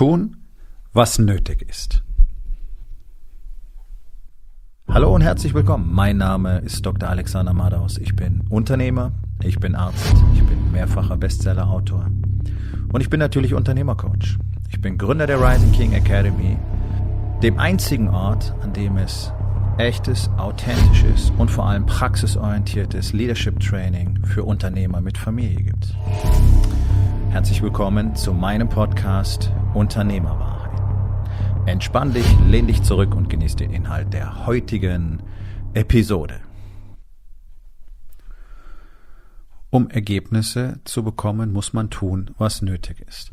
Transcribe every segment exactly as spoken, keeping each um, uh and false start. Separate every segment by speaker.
Speaker 1: tun, was nötig ist. Hallo und herzlich willkommen. Mein Name ist Doktor Alexander Madaus. Ich bin Unternehmer, ich bin Arzt, ich bin mehrfacher Bestseller-Autor und ich bin natürlich Unternehmercoach. Ich bin Gründer der Rising King Academy, dem einzigen Ort, an dem es echtes, authentisches und vor allem praxisorientiertes Leadership Training für Unternehmer mit Familie gibt. Herzlich willkommen zu meinem Podcast Unternehmerwahrheiten. Entspann dich, lehn dich zurück und genieß den Inhalt der heutigen Episode. Um Ergebnisse zu bekommen, muss man tun, was nötig ist.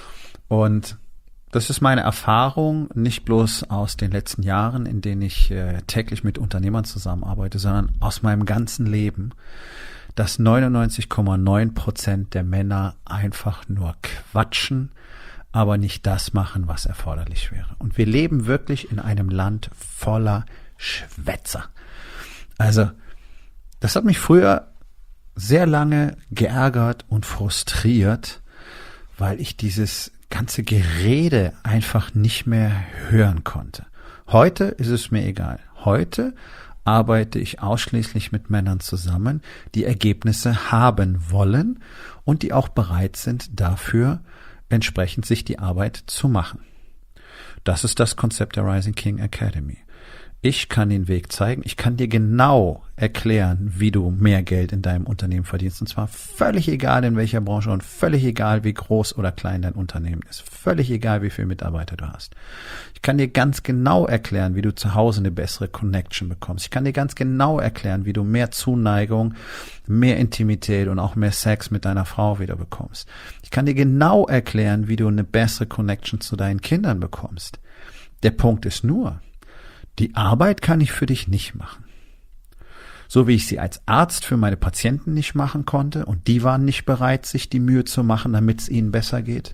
Speaker 1: Und das ist meine Erfahrung, nicht bloß aus den letzten Jahren, in denen ich äh, täglich mit Unternehmern zusammenarbeite, sondern aus meinem ganzen Leben, dass neunundneunzig Komma neun Prozent der Männer einfach nur quatschen, aber nicht das machen, was erforderlich wäre. Und wir leben wirklich in einem Land voller Schwätzer. Also, das hat mich früher sehr lange geärgert und frustriert, weil ich dieses ganze Gerede einfach nicht mehr hören konnte. Heute ist es mir egal. Heute arbeite ich ausschließlich mit Männern zusammen, die Ergebnisse haben wollen und die auch bereit sind, dafür entsprechend sich die Arbeit zu machen. Das ist das Konzept der Rising King Academy. Ich kann den Weg zeigen, ich kann dir genau erklären, wie du mehr Geld in deinem Unternehmen verdienst. Und zwar völlig egal in welcher Branche und völlig egal, wie groß oder klein dein Unternehmen ist. Völlig egal, wie viele Mitarbeiter du hast. Ich kann dir ganz genau erklären, wie du zu Hause eine bessere Connection bekommst. Ich kann dir ganz genau erklären, wie du mehr Zuneigung, mehr Intimität und auch mehr Sex mit deiner Frau wieder bekommst. Ich kann dir genau erklären, wie du eine bessere Connection zu deinen Kindern bekommst. Der Punkt ist nur, die Arbeit kann ich für dich nicht machen. So wie ich sie als Arzt für meine Patienten nicht machen konnte und die waren nicht bereit, sich die Mühe zu machen, damit es ihnen besser geht.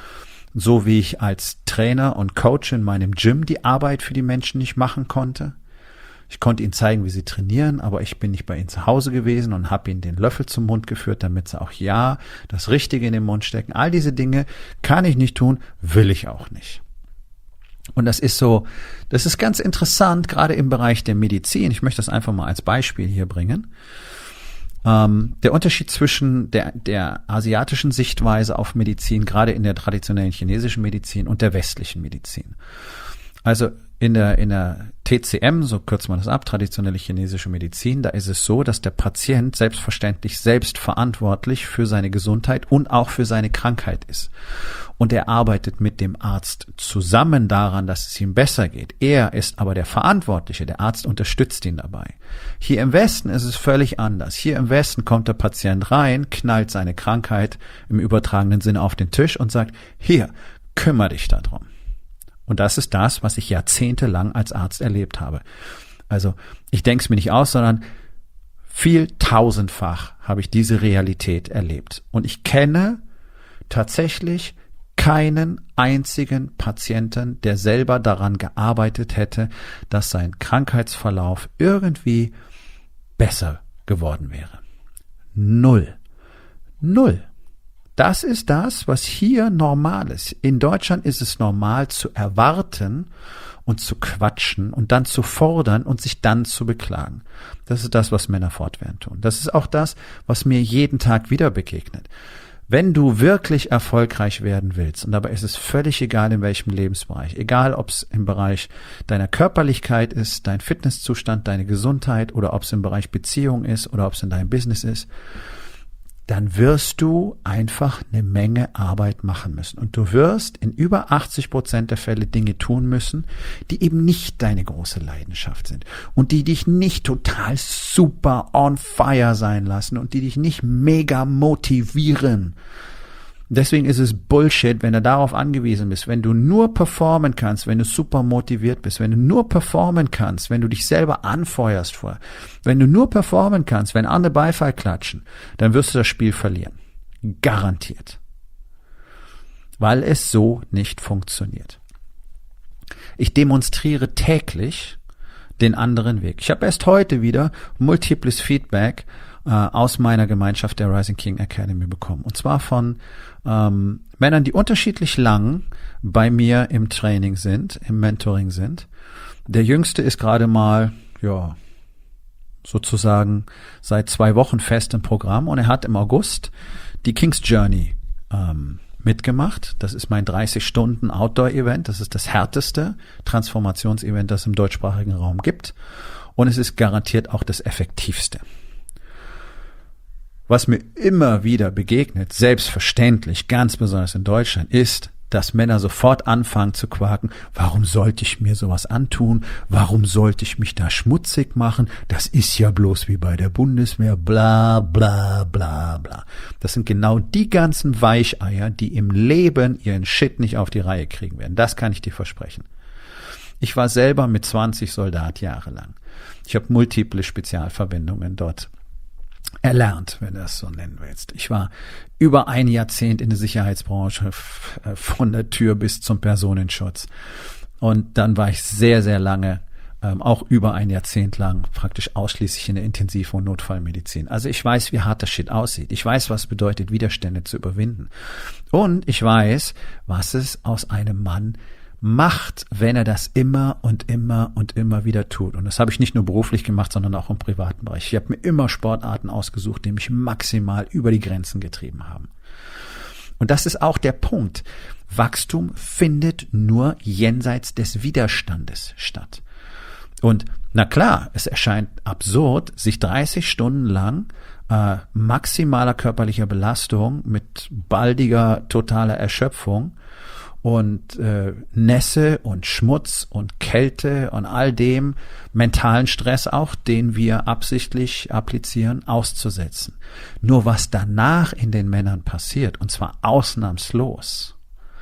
Speaker 1: So wie ich als Trainer und Coach in meinem Gym die Arbeit für die Menschen nicht machen konnte. Ich konnte ihnen zeigen, wie sie trainieren, aber ich bin nicht bei ihnen zu Hause gewesen und habe ihnen den Löffel zum Mund geführt, damit sie auch ja das Richtige in den Mund stecken. All diese Dinge kann ich nicht tun, will ich auch nicht. Und das ist so, das ist ganz interessant, gerade im Bereich der Medizin. Ich möchte das einfach mal als Beispiel hier bringen. Ähm, der Unterschied zwischen der, der asiatischen Sichtweise auf Medizin, gerade in der traditionellen chinesischen Medizin und der westlichen Medizin. Also in der, in der T C M, so kürzt man das ab, traditionelle chinesische Medizin, da ist es so, dass der Patient selbstverständlich selbst verantwortlich für seine Gesundheit und auch für seine Krankheit ist. Und er arbeitet mit dem Arzt zusammen daran, dass es ihm besser geht. Er ist aber der Verantwortliche, der Arzt unterstützt ihn dabei. Hier im Westen ist es völlig anders. Hier im Westen kommt der Patient rein, knallt seine Krankheit im übertragenen Sinne auf den Tisch und sagt, hier, kümmere dich darum. Und das ist das, was ich jahrzehntelang als Arzt erlebt habe. Also ich denke es mir nicht aus, sondern viel tausendfach habe ich diese Realität erlebt. Und ich kenne tatsächlich keinen einzigen Patienten, der selber daran gearbeitet hätte, dass sein Krankheitsverlauf irgendwie besser geworden wäre. Null. Null. Das ist das, was hier normal ist. In Deutschland ist es normal zu erwarten und zu quatschen und dann zu fordern und sich dann zu beklagen. Das ist das, was Männer fortwährend tun. Das ist auch das, was mir jeden Tag wieder begegnet. Wenn du wirklich erfolgreich werden willst, und dabei ist es völlig egal, in welchem Lebensbereich, egal ob es im Bereich deiner Körperlichkeit ist, dein Fitnesszustand, deine Gesundheit oder ob es im Bereich Beziehung ist oder ob es in deinem Business ist, dann wirst du einfach eine Menge Arbeit machen müssen. Und du wirst in über achtzig Prozent der Fälle Dinge tun müssen, die eben nicht deine große Leidenschaft sind und die dich nicht total super on fire sein lassen und die dich nicht mega motivieren. Deswegen ist es Bullshit, wenn du darauf angewiesen bist, wenn du nur performen kannst, wenn du super motiviert bist, wenn du nur performen kannst, wenn du dich selber anfeuerst vor, wenn du nur performen kannst, wenn andere Beifall klatschen, dann wirst du das Spiel verlieren. Garantiert. Weil es so nicht funktioniert. Ich demonstriere täglich den anderen Weg. Ich habe erst heute wieder multiples Feedback äh, aus meiner Gemeinschaft der Rising King Academy bekommen. Und zwar von ähm, Männern, die unterschiedlich lang bei mir im Training sind, im Mentoring sind. Der Jüngste ist gerade mal, ja, sozusagen seit zwei Wochen fest im Programm und er hat im August die King's Journey ähm, mitgemacht. Das ist mein dreißig Stunden Outdoor-Event. Das ist das härteste Transformationsevent, das es im deutschsprachigen Raum gibt. Und es ist garantiert auch das effektivste. Was mir immer wieder begegnet, selbstverständlich, ganz besonders in Deutschland, ist, dass Männer sofort anfangen zu quaken, warum sollte ich mir sowas antun? Warum sollte ich mich da schmutzig machen? Das ist ja bloß wie bei der Bundeswehr, bla bla bla bla. Das sind genau die ganzen Weicheier, die im Leben ihren Shit nicht auf die Reihe kriegen werden. Das kann ich dir versprechen. Ich war selber mit zwanzig Soldat jahrelang. Ich habe multiple Spezialverwendungen dort erlernt, wenn du das so nennen willst. Ich war über ein Jahrzehnt in der Sicherheitsbranche, von der Tür bis zum Personenschutz. Und dann war ich sehr, sehr lange, ähm, auch über ein Jahrzehnt lang, praktisch ausschließlich in der Intensiv- und Notfallmedizin. Also ich weiß, wie hart das Shit aussieht. Ich weiß, was es bedeutet, Widerstände zu überwinden. Und ich weiß, was es aus einem Mann macht, wenn er das immer und immer und immer wieder tut. Und das habe ich nicht nur beruflich gemacht, sondern auch im privaten Bereich. Ich habe mir immer Sportarten ausgesucht, die mich maximal über die Grenzen getrieben haben. Und das ist auch der Punkt. Wachstum findet nur jenseits des Widerstandes statt. Und na klar, es erscheint absurd, sich dreißig Stunden lang äh, maximaler körperlicher Belastung mit baldiger totaler Erschöpfung und äh, Nässe und Schmutz und Kälte und all dem mentalen Stress auch, den wir absichtlich applizieren, auszusetzen. Nur was danach in den Männern passiert, und zwar ausnahmslos,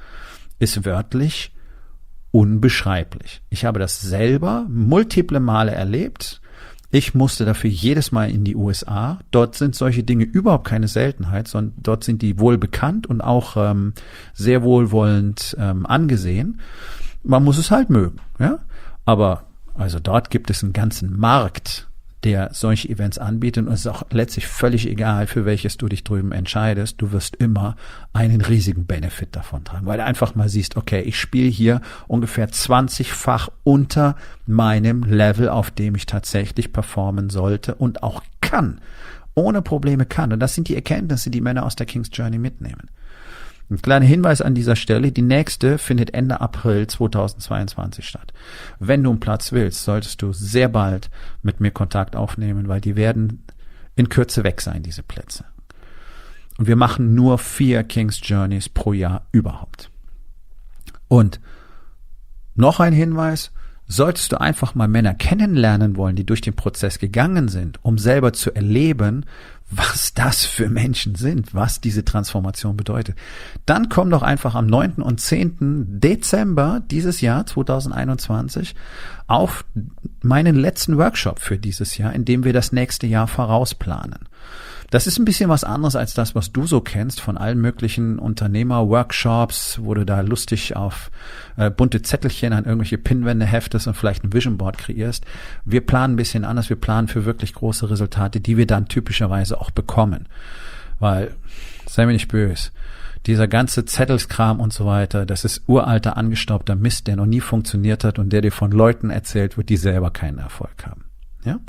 Speaker 1: ist wörtlich unbeschreiblich. Ich habe das selber multiple Male erlebt. Ich musste dafür jedes Mal in die U S A. Dort sind solche Dinge überhaupt keine Seltenheit, sondern dort sind die wohl bekannt und auch ähm, sehr wohlwollend ähm, angesehen. Man muss es halt mögen, ja. Aber also dort gibt es einen ganzen Markt, der solche Events anbietet, und es ist auch letztlich völlig egal, für welches du dich drüben entscheidest. Du wirst immer einen riesigen Benefit davon tragen, weil du einfach mal siehst, okay, ich spiele hier ungefähr zwanzigfach unter meinem Level, auf dem ich tatsächlich performen sollte und auch kann, ohne Probleme kann. Und das sind die Erkenntnisse, die Männer aus der King's Journey mitnehmen. Ein kleiner Hinweis an dieser Stelle, die nächste findet Ende April zweitausendzweiundzwanzig statt. Wenn du einen Platz willst, solltest du sehr bald mit mir Kontakt aufnehmen, weil die werden in Kürze weg sein, diese Plätze. Und wir machen nur vier King's Journeys pro Jahr überhaupt. Und noch ein Hinweis, solltest du einfach mal Männer kennenlernen wollen, die durch den Prozess gegangen sind, um selber zu erleben, was das für Menschen sind, was diese Transformation bedeutet, dann komm doch einfach am neunten und zehnten Dezember dieses Jahr zweitausendeinundzwanzig auf meinen letzten Workshop für dieses Jahr, in dem wir das nächste Jahr vorausplanen. Das ist ein bisschen was anderes als das, was du so kennst von allen möglichen Unternehmer-Workshops, wo du da lustig auf äh, bunte Zettelchen an irgendwelche Pinnwände heftest und vielleicht ein Vision Board kreierst. Wir planen ein bisschen anders. Wir planen für wirklich große Resultate, die wir dann typischerweise auch bekommen. Weil, sei mir nicht böse, dieser ganze Zettelskram und so weiter, das ist uralter, angestaubter Mist, der noch nie funktioniert hat und der dir von Leuten erzählt wird, die selber keinen Erfolg haben. Ja?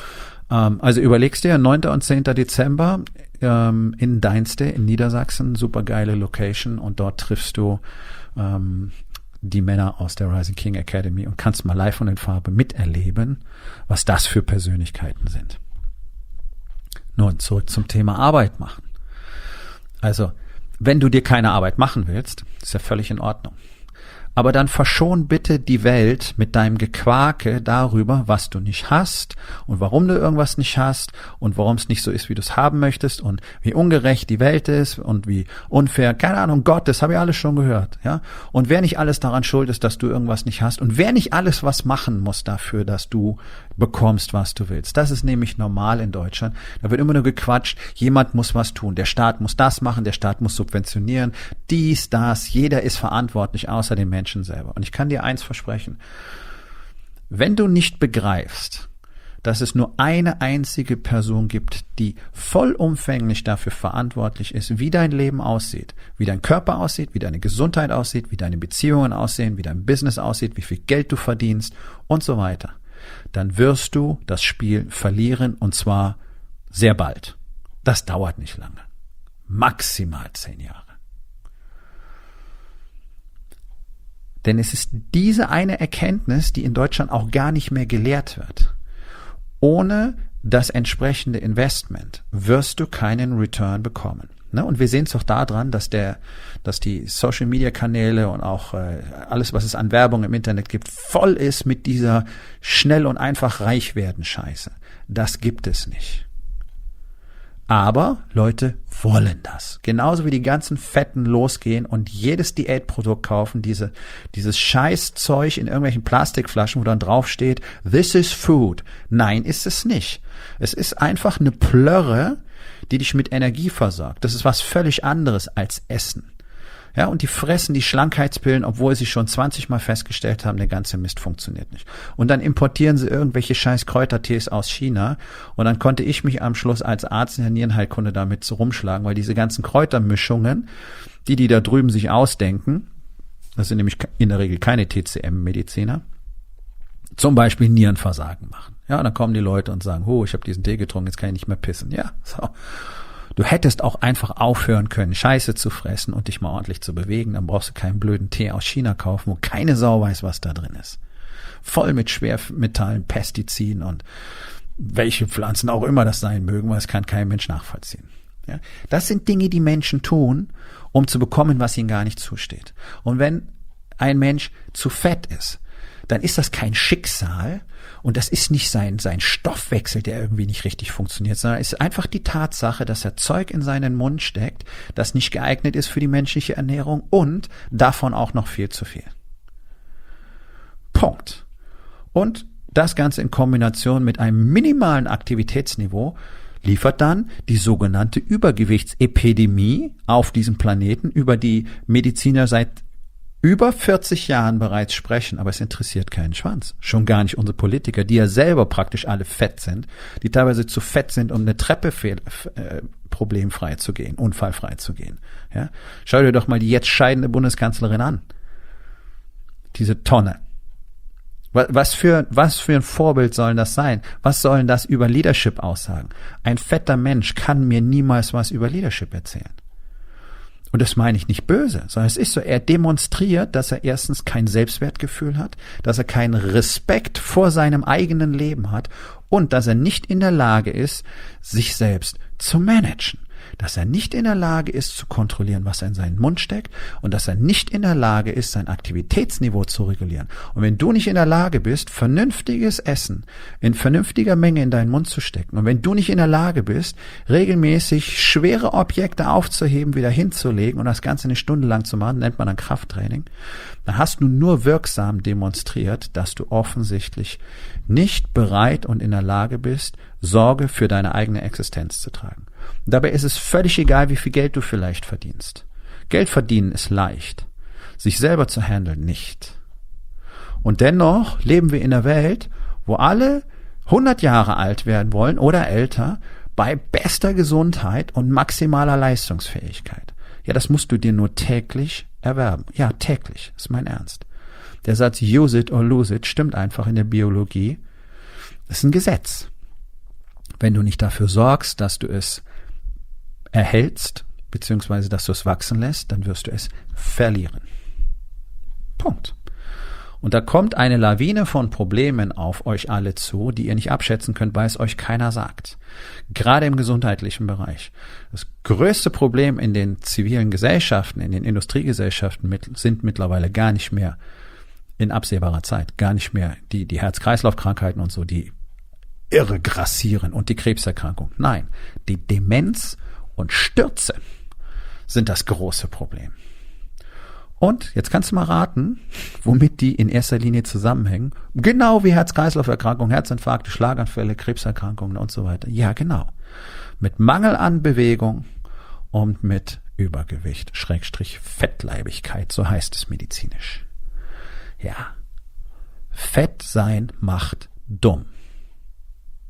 Speaker 1: Also überlegst dir, neunten und zehnten Dezember ähm, in Deinste in Niedersachsen, super geile Location, und dort triffst du ähm, die Männer aus der Rising King Academy und kannst mal live und in Farbe miterleben, was das für Persönlichkeiten sind. Nun, zurück zum Thema Arbeit machen. Also, wenn du dir keine Arbeit machen willst, ist ja völlig in Ordnung. Aber dann verschon bitte die Welt mit deinem Gequake darüber, was du nicht hast und warum du irgendwas nicht hast und warum es nicht so ist, wie du es haben möchtest und wie ungerecht die Welt ist und wie unfair, keine Ahnung, Gott, das habe ich alles schon gehört, ja. Und wer nicht alles daran schuld ist, dass du irgendwas nicht hast und wer nicht alles was machen muss dafür, dass du bekommst, was du willst. Das ist nämlich normal in Deutschland. Da wird immer nur gequatscht, jemand muss was tun, der Staat muss das machen, der Staat muss subventionieren, dies, das, jeder ist verantwortlich, außer den Menschen selber. Und ich kann dir eins versprechen, wenn du nicht begreifst, dass es nur eine einzige Person gibt, die vollumfänglich dafür verantwortlich ist, wie dein Leben aussieht, wie dein Körper aussieht, wie deine Gesundheit aussieht, wie deine Beziehungen aussehen, wie dein Business aussieht, wie viel Geld du verdienst und so weiter, dann wirst du das Spiel verlieren und zwar sehr bald. Das dauert nicht lange. Maximal zehn Jahre. Denn es ist diese eine Erkenntnis, die in Deutschland auch gar nicht mehr gelehrt wird. Ohne das entsprechende Investment wirst du keinen Return bekommen. Ne? Und wir sehen es doch daran, dass der, dass die Social-Media-Kanäle und auch äh, alles, was es an Werbung im Internet gibt, voll ist mit dieser schnell und einfach reich werden Scheiße. Das gibt es nicht. Aber Leute wollen das. Genauso wie die ganzen Fetten losgehen und jedes Diätprodukt kaufen, diese, dieses Scheißzeug in irgendwelchen Plastikflaschen, wo dann drauf steht, this is food. Nein, ist es nicht. Es ist einfach eine Plörre, die dich mit Energie versorgt. Das ist was völlig anderes als Essen. Ja, und die fressen die Schlankheitspillen, obwohl sie schon zwanzig Mal festgestellt haben, der ganze Mist funktioniert nicht. Und dann importieren sie irgendwelche scheiß Kräutertees aus China und dann konnte ich mich am Schluss als Arzt in der Nierenheilkunde damit so rumschlagen, weil diese ganzen Kräutermischungen, die die da drüben sich ausdenken, das sind nämlich in der Regel keine T C M-Mediziner, zum Beispiel Nierenversagen machen. Ja, und dann kommen die Leute und sagen, oh, ich habe diesen Tee getrunken, jetzt kann ich nicht mehr pissen. Ja, so. Du hättest auch einfach aufhören können, Scheiße zu fressen und dich mal ordentlich zu bewegen. Dann brauchst du keinen blöden Tee aus China kaufen, wo keine Sau weiß, was da drin ist. Voll mit Schwermetallen, Pestiziden und welche Pflanzen auch immer das sein mögen, weil es kann kein Mensch nachvollziehen. Ja? Das sind Dinge, die Menschen tun, um zu bekommen, was ihnen gar nicht zusteht. Und wenn ein Mensch zu fett ist, dann ist das kein Schicksal und das ist nicht sein, sein Stoffwechsel, der irgendwie nicht richtig funktioniert, sondern es ist einfach die Tatsache, dass er Zeug in seinen Mund steckt, das nicht geeignet ist für die menschliche Ernährung und davon auch noch viel zu viel. Punkt. Und das Ganze in Kombination mit einem minimalen Aktivitätsniveau liefert dann die sogenannte Übergewichtsepidemie auf diesem Planeten, über die Mediziner seit über vierzig Jahren bereits sprechen, aber es interessiert keinen Schwanz. Schon gar nicht unsere Politiker, die ja selber praktisch alle fett sind, die teilweise zu fett sind, um eine Treppe fehl, äh, problemfrei zu gehen, unfallfrei zu gehen. Ja? Schau dir doch mal die jetzt scheidende Bundeskanzlerin an. Diese Tonne. Was für, was für ein Vorbild soll das sein? Was sollen das über Leadership aussagen? Ein fetter Mensch kann mir niemals was über Leadership erzählen. Und das meine ich nicht böse, sondern es ist so, er demonstriert, dass er erstens kein Selbstwertgefühl hat, dass er keinen Respekt vor seinem eigenen Leben hat und dass er nicht in der Lage ist, sich selbst zu managen. Dass er nicht in der Lage ist, zu kontrollieren, was er in seinen Mund steckt und dass er nicht in der Lage ist, sein Aktivitätsniveau zu regulieren. Und wenn du nicht in der Lage bist, vernünftiges Essen in vernünftiger Menge in deinen Mund zu stecken und wenn du nicht in der Lage bist, regelmäßig schwere Objekte aufzuheben, wieder hinzulegen und das Ganze eine Stunde lang zu machen, nennt man dann Krafttraining, dann hast du nur wirksam demonstriert, dass du offensichtlich nicht bereit und in der Lage bist, Sorge für deine eigene Existenz zu tragen. Dabei ist es völlig egal, wie viel Geld du vielleicht verdienst. Geld verdienen ist leicht. Sich selber zu handeln nicht. Und dennoch leben wir in einer Welt, wo alle hundert Jahre alt werden wollen oder älter bei bester Gesundheit und maximaler Leistungsfähigkeit. Ja, das musst du dir nur täglich erwerben. Ja, täglich. Ist mein Ernst. Der Satz use it or lose it stimmt einfach in der Biologie. Das ist ein Gesetz. Wenn du nicht dafür sorgst, dass du es erhältst, beziehungsweise dass du es wachsen lässt, dann wirst du es verlieren. Punkt. Und da kommt eine Lawine von Problemen auf euch alle zu, die ihr nicht abschätzen könnt, weil es euch keiner sagt. Gerade im gesundheitlichen Bereich. Das größte Problem in den zivilen Gesellschaften, in den Industriegesellschaften mit, sind mittlerweile gar nicht mehr in absehbarer Zeit, gar nicht mehr die, die Herz-Kreislauf-Krankheiten und so, die irre grassieren und die Krebserkrankung. Nein, die Demenz und Stürze sind das große Problem. Und jetzt kannst du mal raten, womit die in erster Linie zusammenhängen. Genau wie Herz-Kreislauf-Erkrankungen, Herzinfarkte, Schlaganfälle, Krebserkrankungen und so weiter. Ja, genau. Mit Mangel an Bewegung und mit Übergewicht, Schrägstrich Fettleibigkeit, so heißt es medizinisch. Ja, Fett sein macht dumm.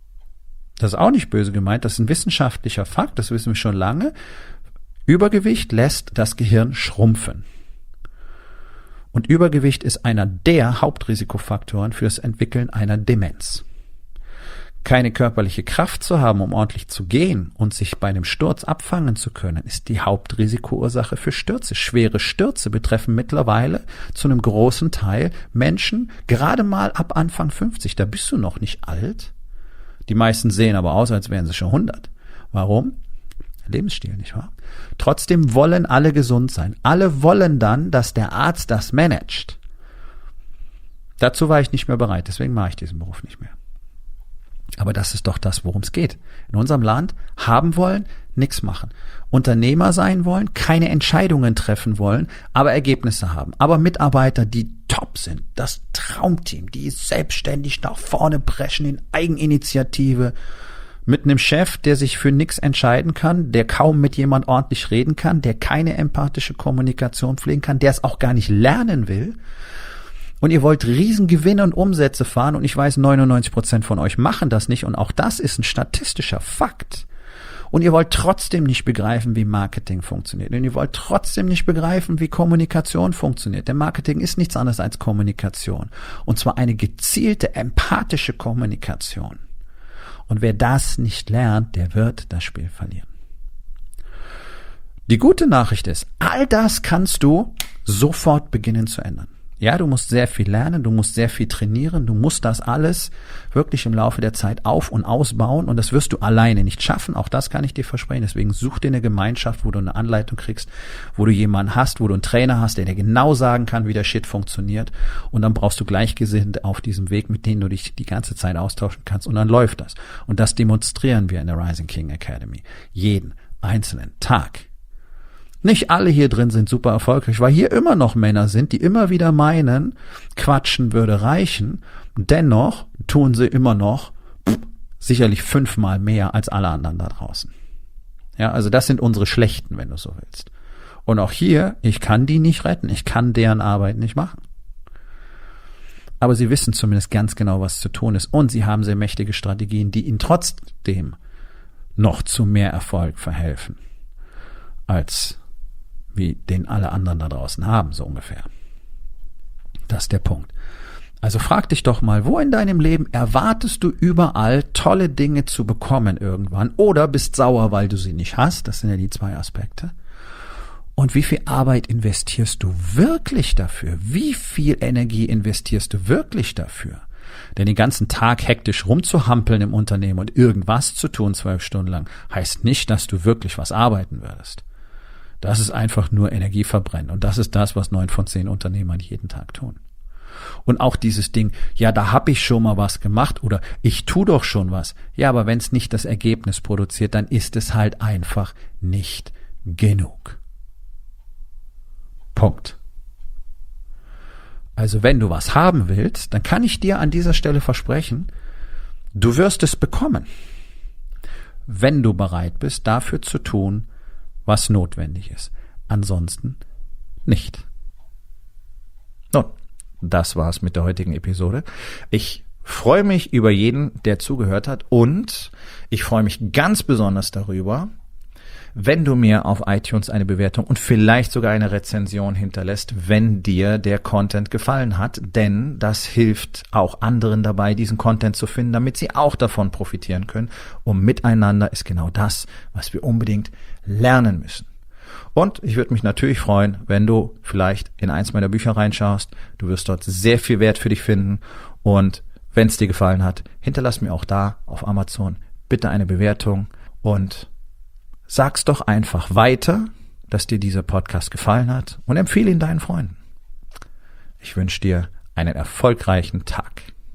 Speaker 1: das ist auch nicht böse gemeint, das ist ein wissenschaftlicher Fakt, das wissen wir schon lange. Übergewicht lässt das Gehirn schrumpfen. Und Übergewicht ist einer der Hauptrisikofaktoren für das Entwickeln einer Demenz. Keine körperliche Kraft zu haben, um ordentlich zu gehen und sich bei einem Sturz abfangen zu können, ist die Hauptrisikoursache für Stürze. Schwere Stürze betreffen mittlerweile zu einem großen Teil Menschen, gerade mal ab Anfang fünfzig. Da bist du noch nicht alt. Die meisten sehen aber aus, als wären sie schon hundert. Warum? Lebensstil, nicht wahr? Trotzdem wollen alle gesund sein. Alle wollen dann, dass der Arzt das managt. Dazu war ich nicht mehr bereit, deswegen mache ich diesen Beruf nicht mehr. Aber das ist doch das, worum es geht. In unserem Land haben wollen, nichts machen. Unternehmer sein wollen, keine Entscheidungen treffen wollen, aber Ergebnisse haben. Aber Mitarbeiter, die top sind, das Traumteam, die selbstständig nach vorne preschen in Eigeninitiative, mit einem Chef, der sich für nichts entscheiden kann, der kaum mit jemand ordentlich reden kann, der keine empathische Kommunikation pflegen kann, der es auch gar nicht lernen will. Und ihr wollt Riesengewinne und Umsätze fahren und ich weiß, neunundneunzig Prozent von euch machen das nicht und auch das ist ein statistischer Fakt. Und ihr wollt trotzdem nicht begreifen, wie Marketing funktioniert. Und ihr wollt trotzdem nicht begreifen, wie Kommunikation funktioniert. Denn Marketing ist nichts anderes als Kommunikation. Und zwar eine gezielte, empathische Kommunikation. Und wer das nicht lernt, der wird das Spiel verlieren. Die gute Nachricht ist, all das kannst du sofort beginnen zu ändern. Ja, du musst sehr viel lernen, du musst sehr viel trainieren, du musst das alles wirklich im Laufe der Zeit auf- und ausbauen und das wirst du alleine nicht schaffen, auch das kann ich dir versprechen, deswegen such dir eine Gemeinschaft, wo du eine Anleitung kriegst, wo du jemanden hast, wo du einen Trainer hast, der dir genau sagen kann, wie der Shit funktioniert und dann brauchst du Gleichgesinnte auf diesem Weg, mit denen du dich die ganze Zeit austauschen kannst und dann läuft das. Und das demonstrieren wir in der Rising King Academy, jeden einzelnen Tag. Nicht alle hier drin sind super erfolgreich, weil hier immer noch Männer sind, die immer wieder meinen, quatschen würde reichen. Dennoch tun sie immer noch pff, sicherlich fünfmal mehr als alle anderen da draußen. Ja, also das sind unsere Schlechten, wenn du so willst. Und auch hier, ich kann die nicht retten, ich kann deren Arbeit nicht machen. Aber sie wissen zumindest ganz genau, was zu tun ist. Und sie haben sehr mächtige Strategien, die ihnen trotzdem noch zu mehr Erfolg verhelfen, als wie den alle anderen da draußen haben, so ungefähr. Das ist der Punkt. Also frag dich doch mal, wo in deinem Leben erwartest du überall tolle Dinge zu bekommen irgendwann oder bist sauer, weil du sie nicht hast? Das sind ja die zwei Aspekte. Und wie viel Arbeit investierst du wirklich dafür? Wie viel Energie investierst du wirklich dafür? Denn den ganzen Tag hektisch rumzuhampeln im Unternehmen und irgendwas zu tun, zwölf Stunden lang, heißt nicht, dass du wirklich was arbeiten würdest. Das ist einfach nur Energieverbrennen. Und das ist das, was neun von zehn Unternehmern jeden Tag tun. Und auch dieses Ding, ja, da habe ich schon mal was gemacht oder ich tu doch schon was. Ja, aber wenn es nicht das Ergebnis produziert, dann ist es halt einfach nicht genug. Punkt. Also wenn du was haben willst, dann kann ich dir an dieser Stelle versprechen, du wirst es bekommen. Wenn du bereit bist, dafür zu tun, was notwendig ist. Ansonsten nicht. Nun, das war's mit der heutigen Episode. Ich freue mich über jeden, der zugehört hat und ich freue mich ganz besonders darüber, wenn du mir auf iTunes eine Bewertung und vielleicht sogar eine Rezension hinterlässt, wenn dir der Content gefallen hat, denn das hilft auch anderen dabei, diesen Content zu finden, damit sie auch davon profitieren können. Und miteinander ist genau das, was wir unbedingt lernen müssen. Und ich würde mich natürlich freuen, wenn du vielleicht in eins meiner Bücher reinschaust. Du wirst dort sehr viel Wert für dich finden und wenn es dir gefallen hat, hinterlass mir auch da auf Amazon bitte eine Bewertung und sag's doch einfach weiter, dass dir dieser Podcast gefallen hat und empfehle ihn deinen Freunden. Ich wünsche dir einen erfolgreichen Tag.